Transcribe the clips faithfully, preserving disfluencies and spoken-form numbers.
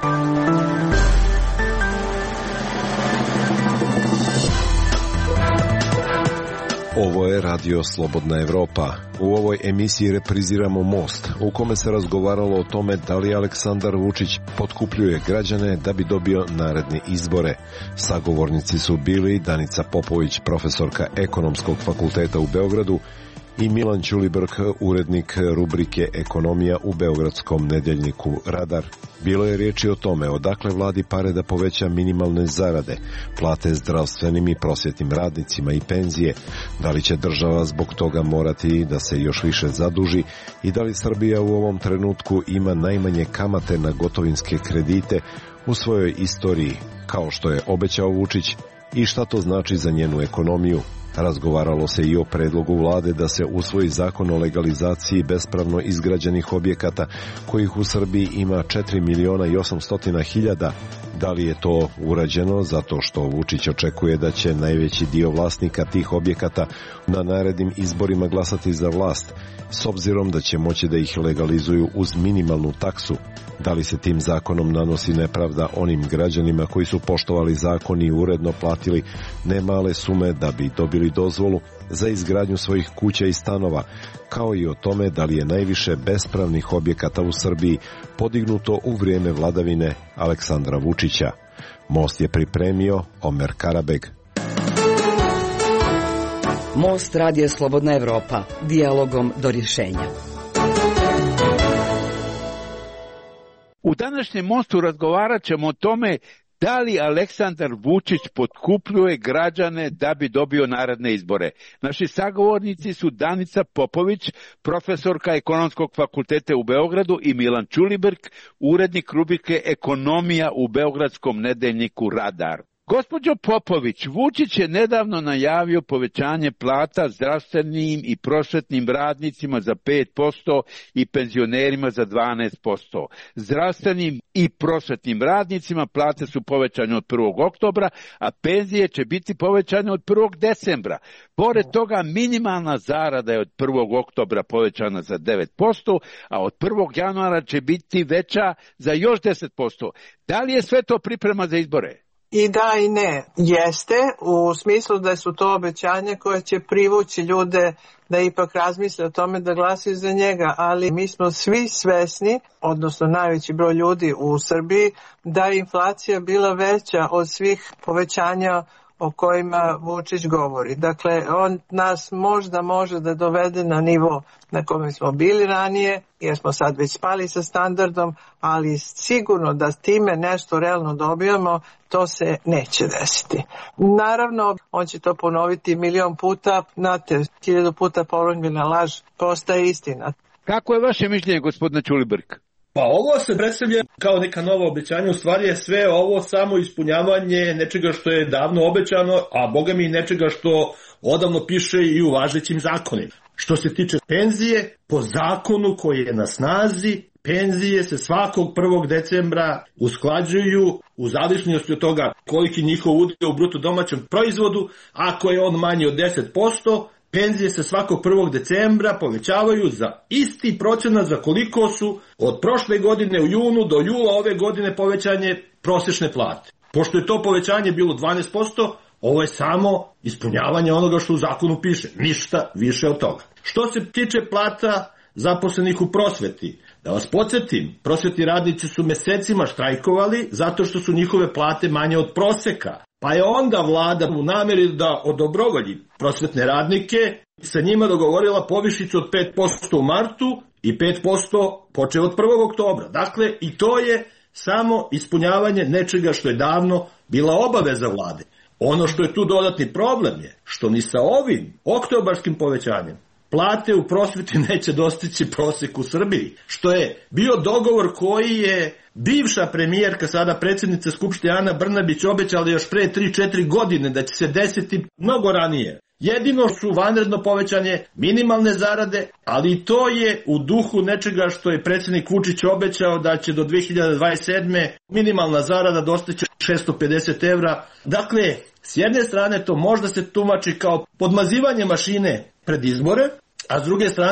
Ovo je Radio Slobodna Evropa. U ovoj emisiji repriziramo Most, u kome se razgovaralo o tome da li Aleksandar Vučić potkupljuje građane da bi dobio naredne izbore. Sagovornici su bili Danica Popović, profesorka Ekonomskog fakulteta u Beogradu, i Milan Ćulibrk, urednik rubrike Ekonomija u beogradskom nedeljniku Radar. Bilo je riječi o tome odakle vladi pare da poveća minimalne zarade, plate zdravstvenim i prosvjetnim radnicima i penzije, da li će država zbog toga morati da se još više zaduži i da li Srbija u ovom trenutku ima najmanje kamate na gotovinske kredite u svojoj istoriji, kao što je obećao Vučić, i šta to znači za njenu ekonomiju. Razgovaralo se i o predlogu vlade da se usvoji zakon o legalizaciji bespravno izgrađenih objekata, kojih u Srbiji ima četiri miliona i osamsto hiljada. Da li je to urađeno zato što Vučić očekuje da će najveći dio vlasnika tih objekata na narednim izborima glasati za vlast, s obzirom da će moći da ih legalizuju uz minimalnu taksu? Da li se tim zakonom nanosi nepravda onim građanima koji su poštovali zakon i uredno platili nemale sume da bi dobili dozvolu za izgradnju svojih kuća i stanova, kao i o tome da li je najviše bespravnih objekata u Srbiji podignuto u vrijeme vladavine Aleksandra Vučića? Most je pripremio Omer Karabeg. Most, Radio Slobodna Evropa, dijalogom do rješenja. U današnjem Mostu razgovarat ćemo o tome da li Aleksandar Vučić potkupljuje građane da bi dobio naredne izbore. Naši sagovornici su Danica Popović, profesorka Ekonomskog fakulteta u Beogradu, i Milan Ćulibrk, urednik rubrike Ekonomija u beogradskom nedeljniku Radar. Gospođo Popović, Vučić je nedavno najavio povećanje plata zdravstvenim i prosvetnim radnicima za pet posto i penzionerima za dvanaest posto. Zdravstvenim i prosvetnim radnicima plate su povećane od prvog oktobra, a penzije će biti povećane od prvog decembra. Pored toga, minimalna zarada je od prvog oktobra povećana za devet posto, a od prvog januara će biti veća za još deset posto. Da li je sve to priprema za izbore? I da i ne. Jeste, u smislu da su to obećanja koje će privući ljude da ipak razmisle o tome da glasaju za njega, ali mi smo svi svesni, odnosno najveći broj ljudi u Srbiji, da je inflacija bila veća od svih povećanja o kojima Vučić govori. Dakle, on nas možda može da dovede na nivo na kome smo bili ranije, jer smo sad već spali sa standardom, ali sigurno da time nešto realno dobijamo, to se neće desiti. Naravno, on će to ponoviti milion puta, znate, hiljadu puta ponovljena laž postaje istina. Kako je vaše mišljenje, gospodine Ćulibrk? Pa ovo se predstavlja kao neka nova obećanja, u stvari je sve ovo samo ispunjavanje nečega što je davno obećano, a boga mi nečega što odavno piše i u važećim zakonima. Što se tiče penzije, po zakonu koji je na snazi, penzije se svakog prvog decembra usklađuju u zavisnosti od toga koliki njihov udio u bruto domaćem proizvodu. Ako je on manji od deset posto, penzije se svakog prvog decembra povećavaju za isti procenat za koliko su od prošle godine u junu do jula ove godine povećanje prosječne plate. Pošto je to povećanje bilo dvanaest posto, ovo je samo ispunjavanje onoga što u zakonu piše, ništa više od toga. Što se tiče plata zaposlenih u prosveti, da vas podsjetim, prosvetni radnici su mesecima štrajkovali zato što su njihove plate manje od proseka. Pa je onda vlada u namjeri da odobrovolji prosvetne radnike sa njima dogovorila povišicu od pet posto u martu i pet posto počeo od prvog oktobra. Dakle, i to je samo ispunjavanje nečega što je davno bila obaveza vlade. Ono što je tu dodatni problem je što ni sa ovim oktobarskim povećanjem plate u prosveti neće dostići prosjek u Srbiji, što je bio dogovor koji je bivša premijerka, sada predsjednica Skupštine Ana Brnabić, obećala još pre tri četiri godine da će se desiti mnogo ranije. Jedino su vanredno povećanje minimalne zarade, ali to je u duhu nečega što je predsjednik Vučić obećao da će do dve hiljade dvadeset sedme minimalna zarada dostići šesto pedeset evra. Dakle, s jedne strane to možda se tumači kao podmazivanje mašine pred izbore, a s druge strane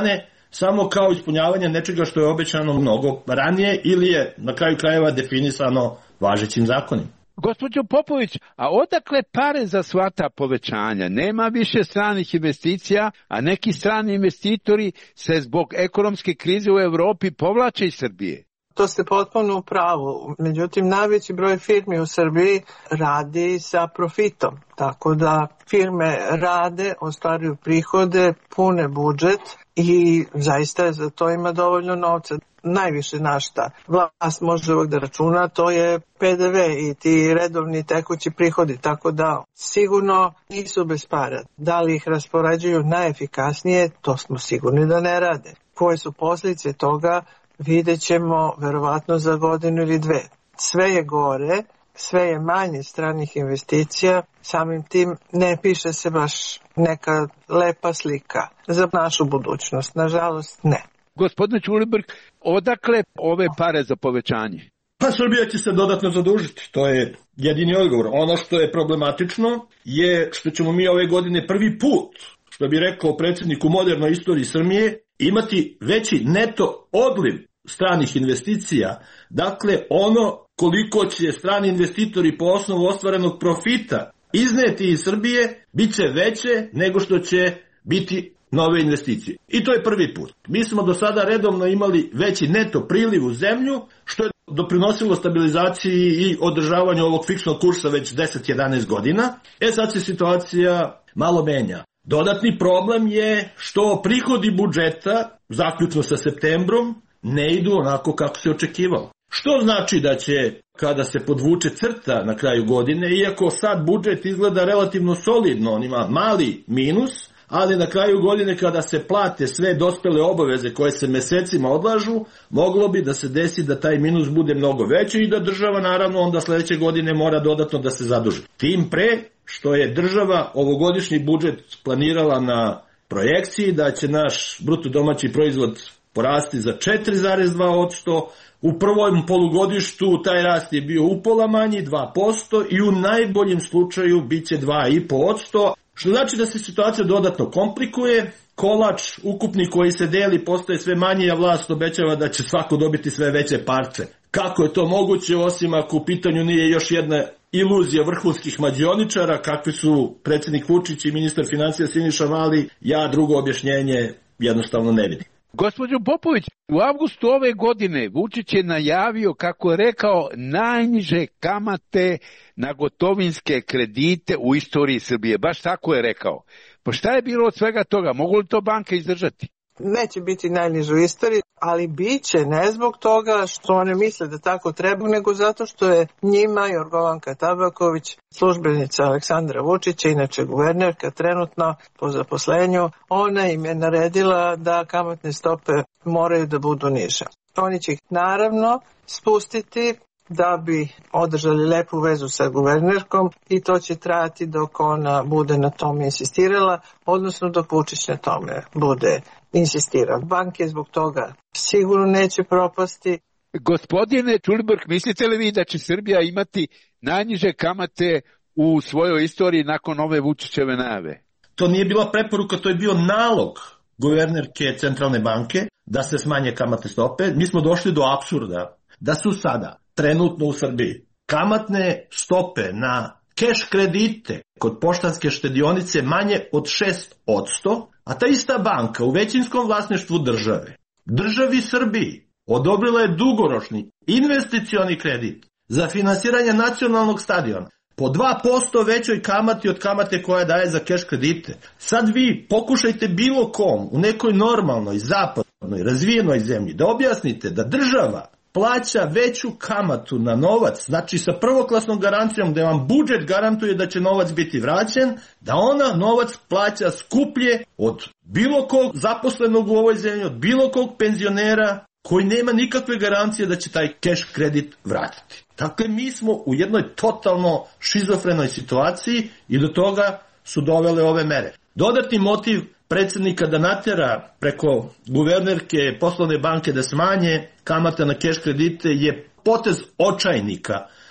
samo kao ispunjavanje nečega što je obećano mnogo ranije ili je na kraju krajeva definisano važećim zakonima. Gospođo Popović, a odakle pare za sva ta povećanja? Nema više stranih investicija, a neki strani investitori se zbog ekonomske krize u Evropi povlače iz Srbije. To ste potpuno u pravu. Međutim, najveći broj firmi u Srbiji radi sa profitom. Tako da firme rade, ostvaruju prihode, pune budžet i zaista za to ima dovoljno novca. Najviše na šta vlast može uvijek da računa, to je P D V i ti redovni tekući prihodi, tako da sigurno nisu bez para. Da li ih raspoređuju najefikasnije, to smo sigurni da ne rade. Koje su posljedice toga, vidjet ćemo verovatno za godinu ili dve. Sve je gore, sve je manje stranih investicija, samim tim ne piše se baš neka lepa slika za našu budućnost. Nažalost, ne. Gospodine Ćulibrk, odakle ove pare za povećanje? Pa Srbija će se dodatno zadužiti, to je jedini odgovor. Ono što je problematično je što ćemo mi ove godine prvi put, što bi rekao predsjednik u modernoj istoriji Srbije, imati veći neto odliv stranih investicija, dakle ono koliko će strani investitori po osnovu ostvarenog profita izneti iz Srbije, bit će veće nego što će biti nove investicije. I to je prvi put. Mi smo do sada redovno imali veći neto priliv u zemlju, što je doprinosilo stabilizaciji i održavanju ovog fiksnog kursa već deset do jedanaest godina. E sad se situacija malo menja. Dodatni problem je što prihodi budžeta, zaključno sa septembrom, ne idu onako kako se očekivalo. Što znači da će, kada se podvuče crta na kraju godine, iako sad budžet izgleda relativno solidno, on ima mali minus, ali na kraju godine kada se plate sve dospele obaveze koje se mesecima odlažu, moglo bi da se desi da taj minus bude mnogo veći i da država naravno onda sledeće godine mora dodatno da se zaduži. Tim pre što je država ovogodišnji budžet planirala na projekciji da će naš bruto domaći proizvod porasti za četiri zarez dva posto, u prvom polugodištu taj rast je bio upola manji, dva posto, i u najboljem slučaju bit će dva zarez pet posto, što znači da se situacija dodatno komplikuje, kolač ukupni koji se deli postaje sve manji, a vlast obećava da će svako dobiti sve veće parče. Kako je to moguće, osim ako u pitanju nije još jedna iluzija vrhunskih mađioničara, kakvi su predsjednik Vučić i ministar financija Siniša Mali, ja drugo objašnjenje jednostavno ne vidim. Gospođo Popović, u avgustu ove godine Vučić je najavio, kako je rekao, najniže kamate na gotovinske kredite u istoriji Srbije. Baš tako je rekao. Pa šta je bilo od svega toga? Mogu li to banke izdržati? Neće biti najniže u istoriji, ali bit će ne zbog toga što one misle da tako treba, nego zato što je njima Jorgovanka Tabaković, službenica Aleksandra Vučića, inače guvernerka trenutno po zaposlenju, ona im je naredila da kamatne stope moraju da budu niže. Oni će ih naravno spustiti da bi održali lepu vezu sa guvernerkom i to će trajati dok ona bude na tome insistirala, odnosno dok Vučić na tome bude insistirao. Banke zbog toga sigurno neće propasti. Gospodine Ćulibrk, mislite li vi da će Srbija imati najniže kamate u svojoj istoriji nakon ove Vučićeve najave? To nije bila preporuka, to je bio nalog guvernerke Centralne banke da se smanje kamatne stope. Mi smo došli do apsurda da su sada trenutno u Srbiji kamatne stope na keš kredite kod poštanske štedionice manje od šest posto, a ta ista banka u većinskom vlasništvu države, državi Srbiji, odobrila je dugoročni investicioni kredit za finansiranje nacionalnog stadiona po dva posto većoj kamati od kamate koja daje za keš kredite. Sad vi pokušajte bilo kom u nekoj normalnoj, zapadnoj, razvijenoj zemlji da objasnite da država plaća veću kamatu na novac, znači sa prvoklasnom garancijom da vam budžet garantuje da će novac biti vraćen, da ona novac plaća skuplje od bilo kog zaposlenog u ovoj zemlji, od bilo kog penzionera koji nema nikakve garancije da će taj keš kredit vratiti. Dakle, mi smo u jednoj totalno šizofrenoj situaciji i do toga su dovele ove mere. Dodatni motiv predsjednika da natjera preko guvernerke poslovne banke da smanje kamata na keš kredite je potez očajnika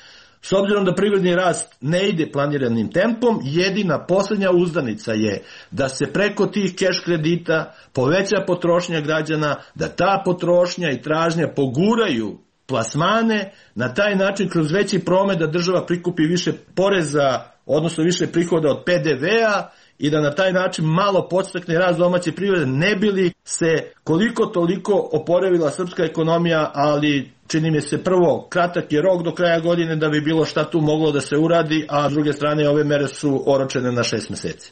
S obzirom da privredni rast ne ide planiranim tempom, jedina posljednja uzdanica je da se preko tih keš kredita poveća potrošnja građana, da ta potrošnja i tražnja poguraju plasmane, na taj način kroz veći promet da država prikupi više poreza, odnosno više prihoda od pe de vea i da na taj način malo podstakne rast domaće privrede, ne bi li se koliko toliko oporavila srpska ekonomija, ali čini mi se prvo kratak je rok do kraja godine da bi bilo šta tu moglo da se uradi, a s druge strane ove mere su oročene na šest meseci.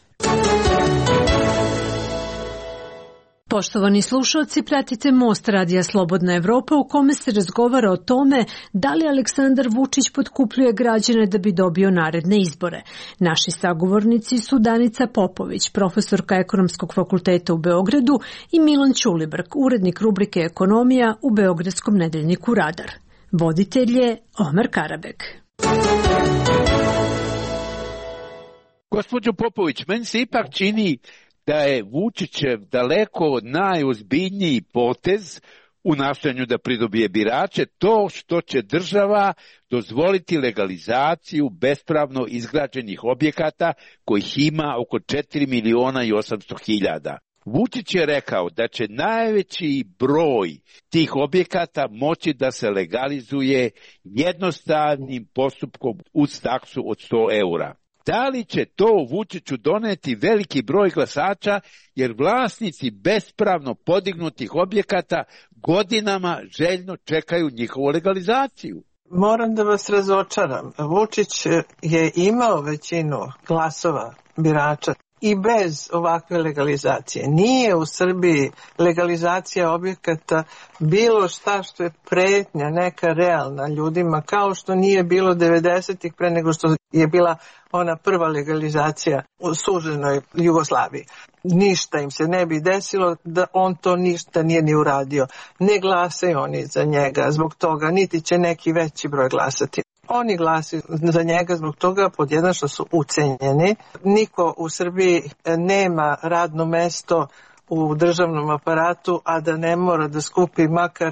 Poštovani slušalci, pratite Most radija Slobodna Evropa u kome se razgovara o tome da li Aleksandar Vučić potkupljuje građane da bi dobio naredne izbore. Naši sagovornici su Danica Popović, profesorka Ekonomskog fakulteta u Beogradu, i Milan Ćulibrk, urednik rubrike Ekonomija u beogradskom nedeljniku Radar. Voditelj je Omer Karabek. Gospođo Popović, meni se ipak čini da je Vučićev daleko najozbiljniji potez u nastojanju da pridobije birače to što će država dozvoliti legalizaciju bespravno izgrađenih objekata kojih ima oko četiri miliona i osamsto hiljada. Vučić je rekao da će najveći broj tih objekata moći da se legalizuje jednostavnim postupkom uz taksu od sto eura. Da li će to Vučiću doneti veliki broj glasača, jer vlasnici bespravno podignutih objekata godinama željno čekaju njihovu legalizaciju? Moram da vas razočaram. Vučić je imao većinu glasova birača i bez ovakve legalizacije. Nije u Srbiji legalizacija objekata bilo šta što je pretnja neka realna ljudima, kao što nije bilo devedesetih pre nego što je bila ona prva legalizacija u suženoj Jugoslaviji. Ništa im se ne bi desilo da on to ništa nije ni uradio. Ne glasaju oni za njega zbog toga, niti će neki veći broj glasati. Oni glasaju za njega zbog toga, pod jedan, što su ucenjeni. Niko u Srbiji nema radno mesto u državnom aparatu, a da ne mora da skupi makar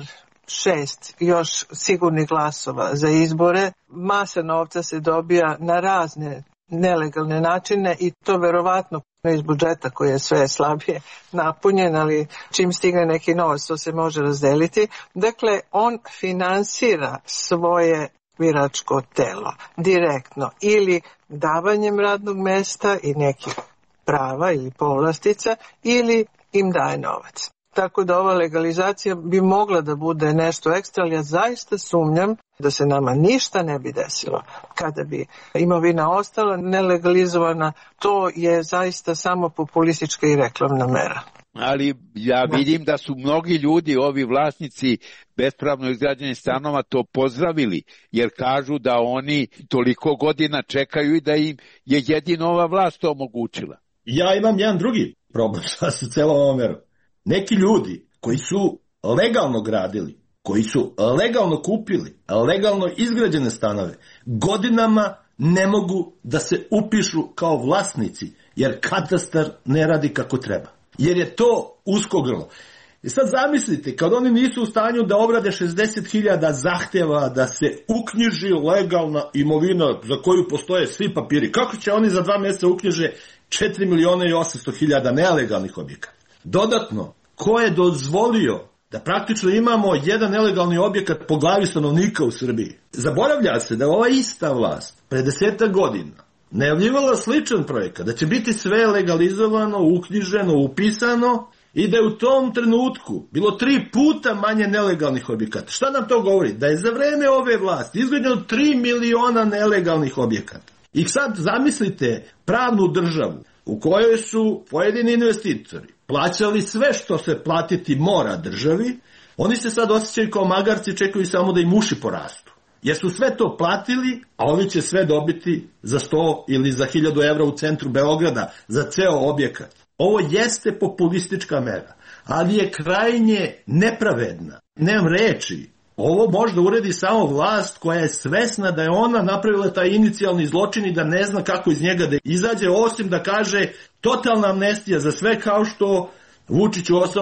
šest još sigurnih glasova za izbore. Masa novca se dobija na razne nelegalne načine i to verovatno iz budžeta koji je sve slabije napunjen, ali čim stigne neki novac to se može razdeliti. Dakle, on finansira svoje biračko telo direktno ili davanjem radnog mesta i nekih prava ili povlastica ili im daje novac. Tako da ova legalizacija bi mogla da bude nešto ekstra, ali ja zaista sumnjam da se nama ništa ne bi desilo kada bi imovina ostala nelegalizovana. To je zaista samo populistička i reklamna mera. Ali ja vidim da su mnogi ljudi, ovi vlasnici bespravno izgrađenih stanova, to pozdravili, jer kažu da oni toliko godina čekaju i da im je jedino ova vlast to omogućila. Ja imam jedan drugi problem sa celom ovom merom. Neki ljudi koji su legalno gradili, koji su legalno kupili, legalno izgrađene stanove, godinama ne mogu da se upišu kao vlasnici, jer katastar ne radi kako treba. Jer je to usko grlo. I sad zamislite, kad oni nisu u stanju da obrade šezdeset hiljada zahtjeva da se uknjiži legalna imovina za koju postoje svi papiri, kako će oni za dva mjeseca uknjiže četiri miliona i osamsto hiljada nelegalnih objekata? Dodatno, ko je dozvolio da praktično imamo jedan nelegalni objekat po glavi stanovnika u Srbiji? Zaboravlja se da ova ista vlast pre desetak godina najavljivala sličan projekat, da će biti sve legalizovano, uknjiženo, upisano i da je u tom trenutku bilo tri puta manje nelegalnih objekata. Šta nam to govori? Da je za vreme ove vlasti izgrađeno tri miliona nelegalnih objekata. I sad zamislite pravnu državu u kojoj su pojedini investitori plaćali sve što se platiti mora državi, oni se sad osjećaju kao magarci, čekaju samo da im uši porastu. Jer su sve to platili, a oni će sve dobiti za sto ili za hiljadu evra u centru Beograda za ceo objekat. Ovo jeste populistička mera, ali je krajnje nepravedna. Nemam reči. Ovo možda uredi samo vlast koja je svesna da je ona napravila taj inicijalni zločin i da ne zna kako iz njega da izađe, osim da kaže totalna amnestija za sve, kao što Vučić u ostalom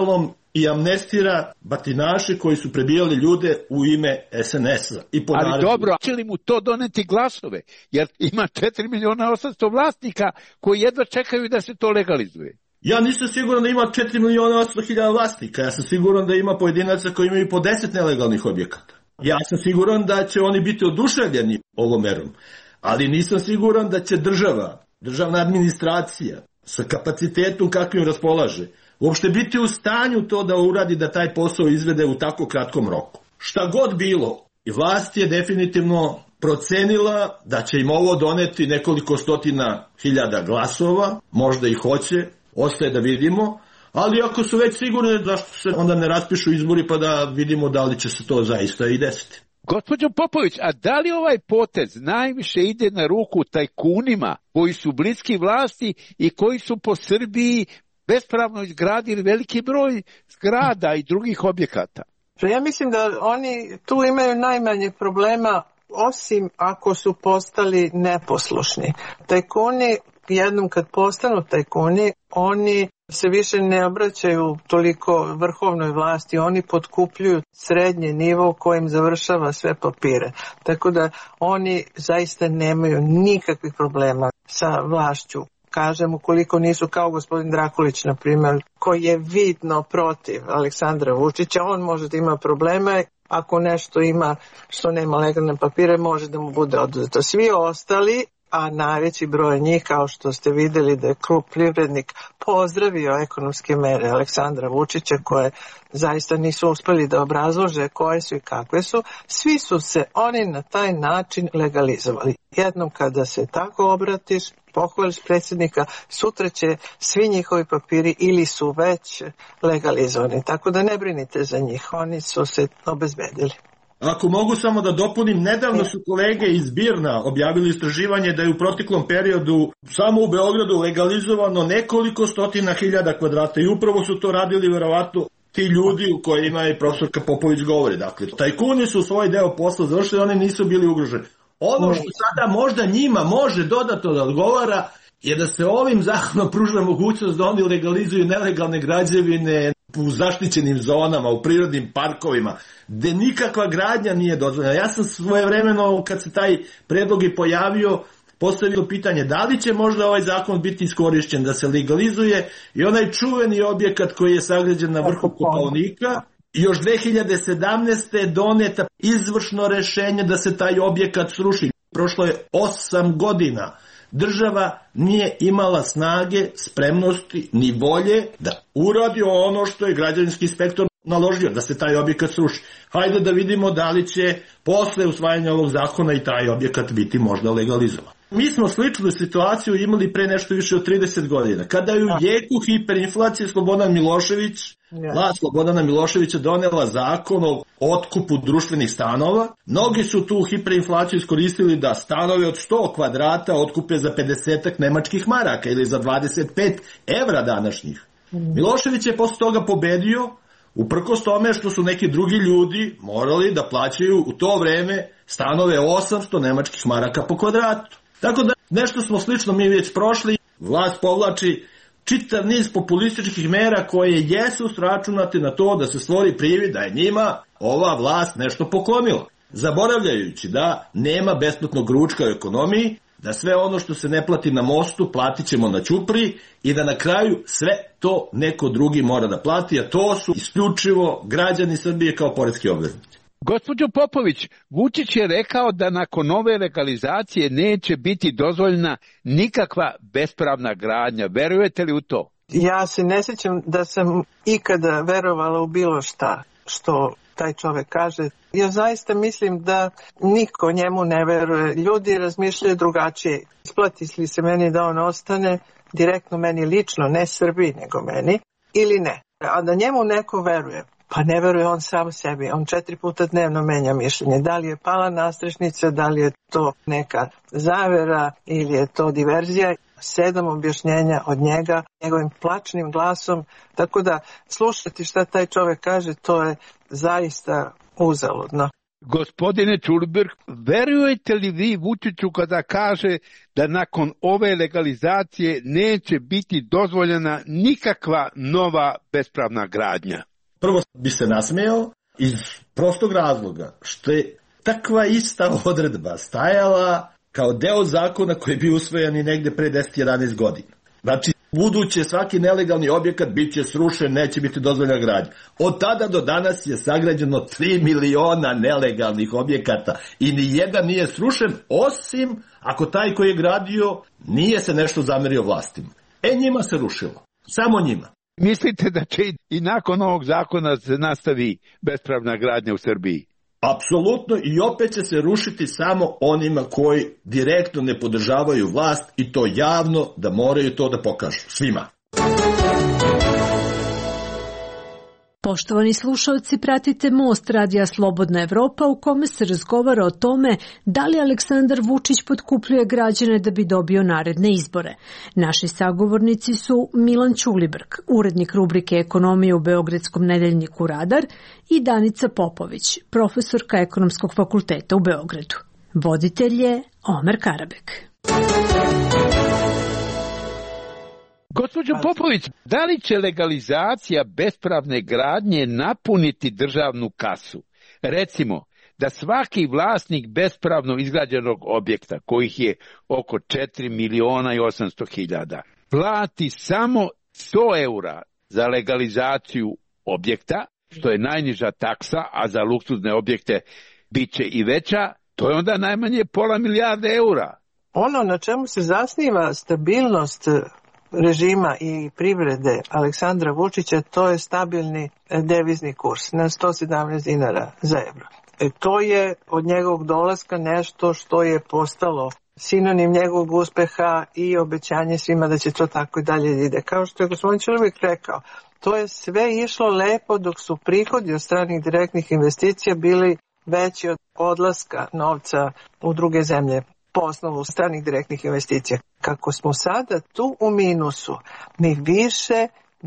i amnestira batinaše koji su prebijali ljude u ime es en es-a. I po Ali naredbi. dobro, će li mu to doneti glasove? Jer ima četiri miliona osamsto vlasnika koji jedva čekaju da se to legalizuje. Ja nisam siguran da ima četiri miliona osamsto hiljada vlasnika. Ja sam siguran da ima pojedinaca koji imaju po deset nelegalnih objekata. Ja sam siguran da će oni biti oduševljeni ovom merom. Ali nisam siguran da će država, državna administracija sa kapacitetom kakvim raspolaže, uopšte biti u stanju to da uradi, da taj posao izvede u tako kratkom roku. Šta god bilo, i vlast je definitivno procenila da će im ovo doneti nekoliko stotina hiljada glasova, možda i hoće, ostaje da vidimo, ali ako su već sigurni, zašto se onda ne raspišu izbori pa da vidimo da li će se to zaista i desiti. Gospođo Popović, a da li ovaj potez najviše ide na ruku tajkunima koji su bliski vlasti i koji su po Srbiji bespravno izgradili veliki broj zgrada i drugih objekata? Ja mislim da oni tu imaju najmanje problema, osim ako su postali neposlušni. Tajkuni, jednom kad postanu tajkuni, oni se više ne obraćaju toliko vrhovnoj vlasti, oni potkupljuju srednji nivo kojim završava sve papire. Tako da oni zaista nemaju nikakvih problema sa vlašću. Kažem, ukoliko nisu kao gospodin Drakulić, na primjer, koji je vidno protiv Aleksandra Vučića, on može da ima probleme. Ako nešto ima što nema legalne papire, može da mu bude oduzeto. Svi ostali, a najveći broj njih, kao što ste vidjeli da je krug privrednik pozdravio ekonomske mere Aleksandra Vučića, koje zaista nisu uspeli da obrazlože koje su i kakve su, svi su se oni na taj način legalizovali. Jednom kada se tako obratiš, pohvališ predsjednika, sutra će svi njihovi papiri ili su već legalizovani. Tako da ne brinite za njih, oni su se obezbedili. Ako mogu samo da dopunim, nedavno su kolege iz Birna objavili istraživanje da je u proteklom periodu samo u Beogradu legalizovano nekoliko stotina hiljada kvadrata i upravo su to radili verovatno ti ljudi u kojima je profesorka Popović govori. Dakle, tajkuni su svoj deo posla završili, oni nisu bili ugroženi. Ono što sada možda njima može dodatno da odgovara je da se ovim zakonom pruža mogućnost da oni legalizuju nelegalne građevine u zaštićenim zonama, u prirodnim parkovima, gde nikakva gradnja nije dozvoljena. Ja sam svojevremeno, kad se taj predlog i pojavio, postavio pitanje da li će možda ovaj zakon biti iskorišćen da se legalizuje i onaj čuveni objekat koji je sagrađen na vrhu Kopaonika. Još dve hiljade sedamnaeste. je doneta izvršno rešenje da se taj objekat sruši. Prošlo je osam godina. Država nije imala snage, spremnosti ni volje da uradi ono što je građevinski inspektor naložio, da se taj objekat sruši. Hajde da vidimo da li će posle usvajanja ovog zakona i taj objekat biti možda legalizovan. Mi smo sličnu situaciju imali pre nešto više od trideset godina. Kada je u jeku hiperinflacije Slobodan Milošević, vlast Slobodana Miloševića donela zakon o otkupu društvenih stanova, mnogi su tu hiperinflaciju iskoristili da stanove od sto kvadrata otkupe za pedeset nemačkih maraka ili za dvadeset pet evra današnjih. Milošević je posle toga pobedio, uprkos tome što su neki drugi ljudi morali da plaćaju u to vreme stanove osamsto nemačkih maraka po kvadratu. Tako da nešto smo slično mi već prošli, vlast povlači čitav niz populističkih mera koje jesu sračunate na to da se stvori privid da je njima ova vlast nešto poklonila. Zaboravljajući da nema besplatnog ručka u ekonomiji, da sve ono što se ne plati na mostu platit ćemo na ćupri i da na kraju sve to neko drugi mora da plati, a to su isključivo građani Srbije kao poreski obveznici. Gospođo Popović, Vučić je rekao da nakon ove legalizacije neće biti dozvoljena nikakva bespravna gradnja. Verujete li u to? Ja se ne sjećam da sam ikada verovala u bilo šta što taj čovek kaže. Ja zaista mislim da niko njemu ne veruje. Ljudi razmišljaju drugačije. Isplati li se meni da on ostane, direktno meni lično, ne Srbiji nego meni, ili ne. A da njemu neko veruje, pa ne veruje on sam sebi. On četiri puta dnevno menja mišljenje. Da li je pala nastrešnica, da li je to neka zavera ili je to diverzija. Sedam objašnjenja od njega, njegovim plačnim glasom. Tako da slušati šta taj čovek kaže, to je zaista uzaludno. Gospodine Čurberg, verujete li vi Vučiću kada kaže da nakon ove legalizacije neće biti dozvoljena nikakva nova bespravna gradnja? Prvo bi se nasmejao iz prostog razloga što je takva ista odredba stajala kao deo zakona koji je bio usvojen i negde pre deset jedanaest godina. Znači, buduće svaki nelegalni objekat bit će srušen, neće biti dozvoljena gradnja. Od tada do danas je sagrađeno tri miliona nelegalnih objekata i ni jedan nije srušen, osim ako taj koji je gradio nije se nešto zamerio vlastima. E, njima se rušilo. Samo njima. Mislite da će i nakon ovog zakona se nastavi bespravna gradnja u Srbiji? Apsolutno, i opet će se rušiti samo onima koji direktno ne podržavaju vlast i to javno, da moraju to da pokažu svima. Poštovani slušalci, pratite Most radija Slobodna Evropa u kome se razgovara o tome da li Aleksandar Vučić potkupljuje građane da bi dobio naredne izbore. Naši sagovornici su Milan Ćulibrk, urednik rubrike Ekonomije u Beogradskom nedeljniku Radar, i Danica Popović, profesorka Ekonomskog fakulteta u Beogradu. Voditelj je Omer Karabek. Gospođo Popović, da li će legalizacija bespravne gradnje napuniti državnu kasu? Recimo, da svaki vlasnik bespravno izgrađenog objekta, kojih je oko četiri miliona i osamsto hiljada, plati samo sto eura za legalizaciju objekta, što je najniža taksa, a za luksuzne objekte bit će i veća, to je onda najmanje pola milijarde eura. Ono na čemu se zasniva stabilnost režima i privrede Aleksandra Vučića, to je stabilni devizni kurs na sto sedamnaest dinara za evro. E, to je od njegovog dolaska nešto što je postalo sinonim njegovog uspeha i obećanje svima da će to tako i dalje ide. Kao što je gospodin Ćulibrk rekao, to je sve išlo lepo dok su prihodi od stranih direktnih investicija bili veći od odlaska novca u druge zemlje po osnovu stranih direktnih investicija. Kako smo sada tu u minusu, mi više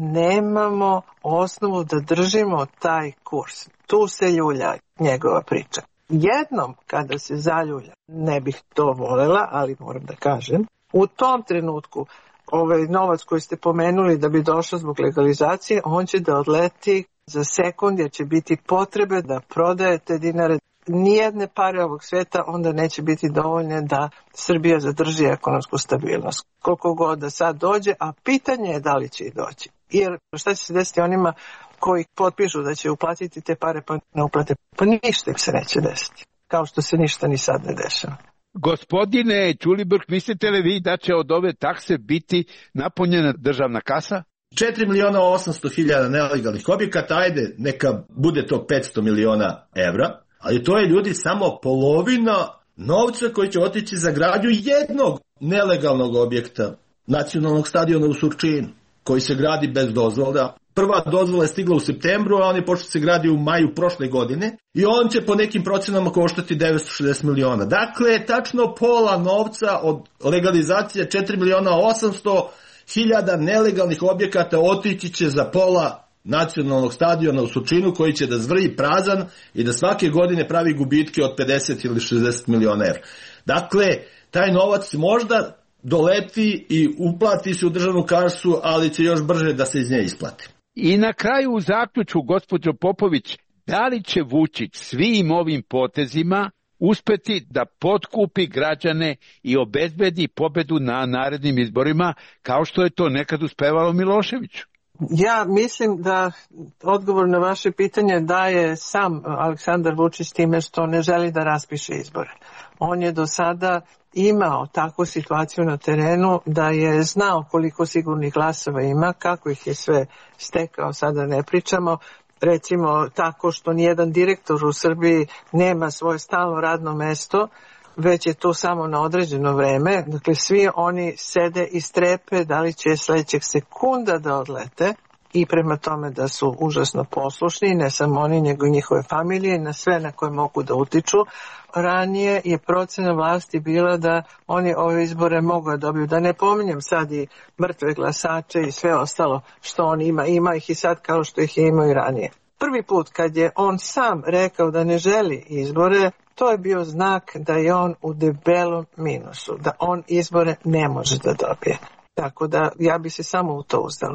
nemamo osnovu da držimo taj kurs. Tu se ljulja njegova priča. Jednom kada se zaljulja, ne bih to volela, ali moram da kažem, u tom trenutku ovaj novac koji ste pomenuli da bi došao zbog legalizacije, on će da odleti za sekund, jer će biti potrebe da prodajete dinare. Nijedne pare ovog sveta onda neće biti dovoljne da Srbija zadrži ekonomsku stabilnost. Koliko god da sad dođe, a pitanje je da li će i doći. Jer šta će se desiti onima koji potpišu da će uplatiti te pare pa ne uplate? Pa ništa im se neće desiti. Kao što se ništa ni sad ne dešava. Gospodine Ćulibrk, mislite li vi da će od ove takse biti napunjena državna kasa? četiri miliona osamsto hiljada nelegalnih objekata, ajde, neka bude to petsto miliona evra. Ali to je, ljudi, samo polovina novca koji će otići za gradnju jednog nelegalnog objekta, nacionalnog stadiona u Surčinu, koji se gradi bez dozvola. Prva dozvola je stigla u septembru, a on je počeo se gradi u maju prošle godine i on će po nekim procenama koštati devetsto šezdeset miliona. Dakle, tačno pola novca od legalizacije četiri miliona osamsto hiljada nelegalnih objekata otići će za pola nacionalnog stadiona u Surčinu, koji će da zvrji prazan i da svake godine pravi gubitke od pedeset ili šezdeset miliona evra. Dakle, taj novac možda doleti i uplati se u državnu kasu, ali će još brže da se iz nje isplati. I na kraju u zaključku, gospođo Popović, da li će Vučić svim ovim potezima uspeti da potkupi građane i obezbedi pobedu na narednim izborima, kao što je to nekad uspevalo Miloševiću? Ja mislim da odgovor na vaše pitanje daje sam Aleksandar Vučić time što ne želi da raspiše izbore. On je do sada imao takvu situaciju na terenu da je znao koliko sigurnih glasova ima, kako ih je sve stekao, sada ne pričamo. Recimo tako što nijedan direktor u Srbiji nema svoje stalno radno mesto, već je to samo na određeno vreme. Dakle, svi oni sede i strepe da li će sledećeg sekunda da odlete i prema tome da su užasno poslušni, ne samo oni, nego i njihove familije, na sve na koje mogu da utiču. Ranije je procena vlasti bila da oni ove izbore mogu da dobiju. Da ne pominjem sad i mrtve glasače i sve ostalo što on ima. Ima ih i sad kao što ih je imao i ranije. Prvi put kad je on sam rekao da ne želi izbore, to je bio znak da je on u debelom minusu, da on izbore ne može da dobije. Tako da ja bi se samo u to uzdala.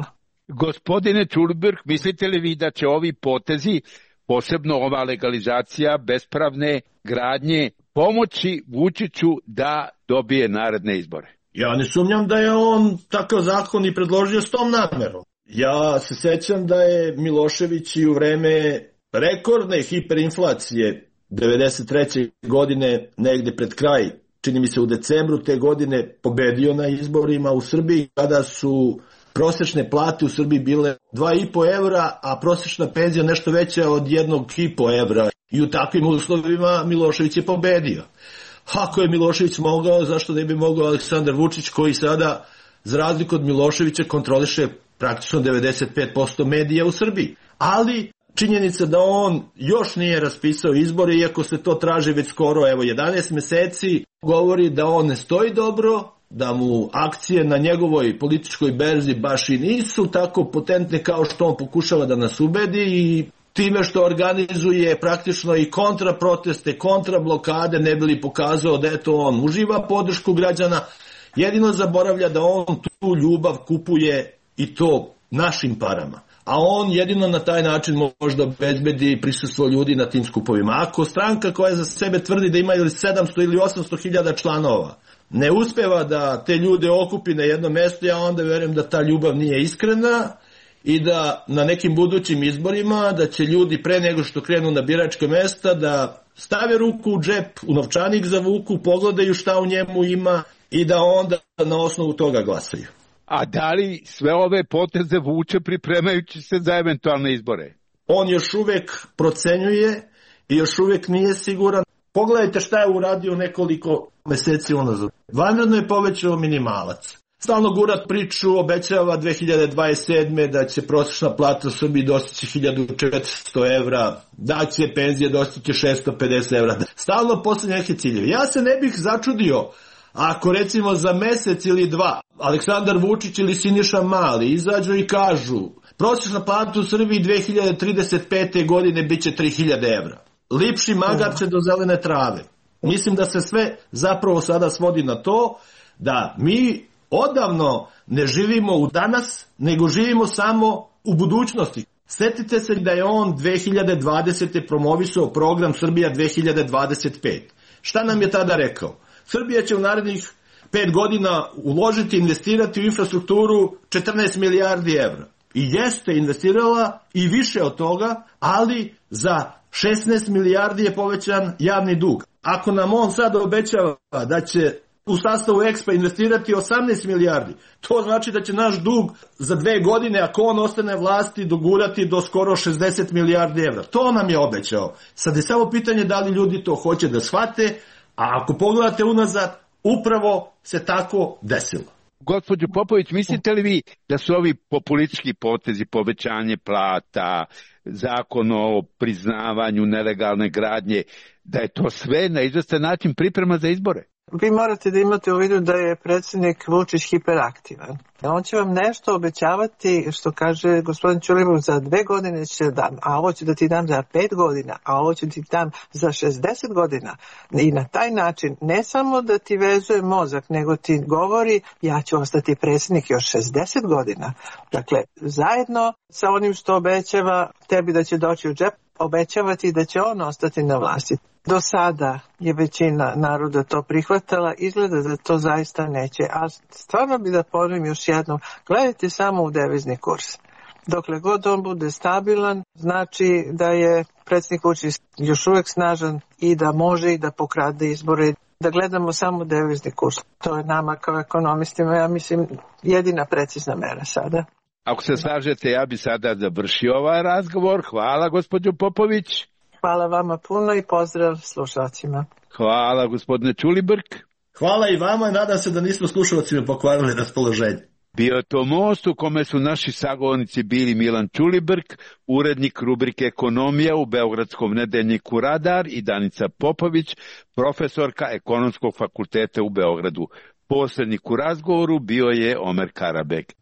Gospodine Čulibrk, mislite li vi da će ovi potezi, posebno ova legalizacija bespravne gradnje, pomoći Vučiću da dobije naredne izbore? Ja ne sumnjam da je on takav zakon i predložio s tom namerom. Ja se sećam da je Milošević i u vreme rekordne hiperinflacije devedeset treće godine, negde pred kraj, čini mi se u decembru te godine, pobedio na izborima u Srbiji, kada su prosečne plate u Srbiji bile dva i po evra, a prosečna penzija nešto veća od jednog i po evra. I u takvim uslovima Milošević je pobedio. Ako je Milošević mogao, zašto ne bi mogao Aleksandar Vučić, koji sada, za razliku od Miloševića, kontroliše praktično devedeset pet posto medija u Srbiji. Ali činjenica da on još nije raspisao izbore, iako se to traži već skoro evo jedanaest meseci, govori da on ne stoji dobro, da mu akcije na njegovoj političkoj berzi baš i nisu tako potentne kao što on pokušava da nas ubedi, i time što organizuje praktično i kontra proteste, kontra blokade, ne bi li pokazao da eto on uživa podršku građana, jedino zaboravlja da on tu ljubav kupuje i to našim parama. A on jedino na taj način može da obezbedi prisustvo ljudi na tim skupovima. Ako stranka koja za sebe tvrdi da ima ili sedamsto ili osamsto hiljada članova ne uspeva da te ljude okupi na jedno mesto, ja onda verujem da ta ljubav nije iskrena i da na nekim budućim izborima da će ljudi pre nego što krenu na biračka mesta da stave ruku u džep, u novčanik zavuku, pogledaju šta u njemu ima i da onda na osnovu toga glasaju. A da li sve ove poteze vuče pripremajući se za eventualne izbore? On još uvek procenjuje i još uvek nije siguran. Pogledajte šta je uradio nekoliko meseci unazad. Vanredno je povećao minimalac. Stalno gura priču, obećava dve hiljade dvadeset sedme da će prosječna plata u Srbiji dostići hiljadu četiristo evra, da će penzije dostići šesto pedeset evra. Stalno postavlja neke ciljeve. Ja se ne bih začudio ako recimo za mesec ili dva Aleksandar Vučić ili Siniša Mali izađu i kažu prosječna plata u Srbiji dve hiljade trideset pete godine bit će tri hiljade evra. Lipši magarče do zelene trave. Mislim da se sve zapravo sada svodi na to da mi odavno ne živimo u danas, nego živimo samo u budućnosti. Sjetite se da je on dve hiljade dvadesete promovisao program Srbija dve hiljade dvadeset pet. Šta nam je tada rekao? Srbija će u narednih pet godina uložiti, investirati u infrastrukturu četrnaest milijardi evra. I jeste investirala i više od toga, ali za šesnaest milijardi je povećan javni dug. Ako nam on sad obećava da će u sastavu Expa investirati osamnaest milijardi, to znači da će naš dug za dve godine, ako on ostane vlasti, dogurati do skoro šezdeset milijardi evra. To nam je obećao. Sad je samo pitanje da li ljudi to hoće da shvate, a ako pogledate unazad, upravo se tako desilo. Gospođo Popović, mislite li vi da su ovi populistički potezi, povećanje plata, zakon o priznavanju nelegalne gradnje, da je to sve na izvestan način priprema za izbore? Vi morate da imate u vidu da je predsjednik Vučić hiperaktivan. On će vam nešto obećavati, što kaže gospodin Ćulibrk, za dve godine će dam, a ovo ću da ti dam za pet godina, a ovo ću ti dam za šezdeset godina. I na taj način ne samo da ti vezuje mozak, nego ti govori ja ću ostati predsjednik još šezdeset godina. Dakle, zajedno sa onim što obećava tebi da će doći u džep, obećavati da će on ostati na vlasti. Do sada je većina naroda to prihvatala, izgleda da to zaista neće, a stvarno bi da ponovim još jednom, gledajte samo u devizni kurs. Dokle god on bude stabilan, znači da je predsjednik Vučić još uvijek snažan i da može i da pokrade izbore. Da gledamo samo devizni kurs. To je nama kao ekonomistima, ja mislim, jedina precizna mera sada. Ako se slažete, ja bi sada završio ovaj razgovor. Hvala, gospođo Popović. Hvala vama puno i pozdrav slušalcima. Hvala, gospodine Ćulibrk. Hvala i vama i nadam se da nismo slušalcima pokvarili raspoloženje. Bio je to most u kome su naši sagovornici bili Milan Ćulibrk, urednik rubrike Ekonomija u Beogradskom nedeljniku Radar, i Danica Popović, profesorka Ekonomskog fakulteta u Beogradu. Posrednik u razgovoru bio je Omer Karabek.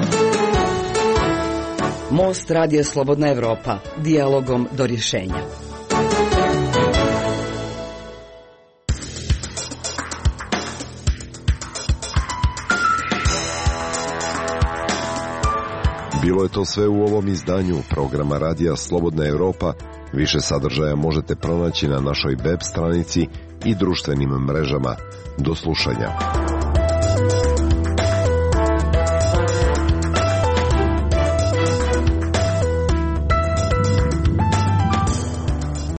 Most radija Slobodna Evropa, dijalogom do rješenja. Bilo je to sve u ovom izdanju programa Radija Slobodna Evropa. Više sadržaja možete pronaći na našoj web stranici i društvenim mrežama. Do slušanja.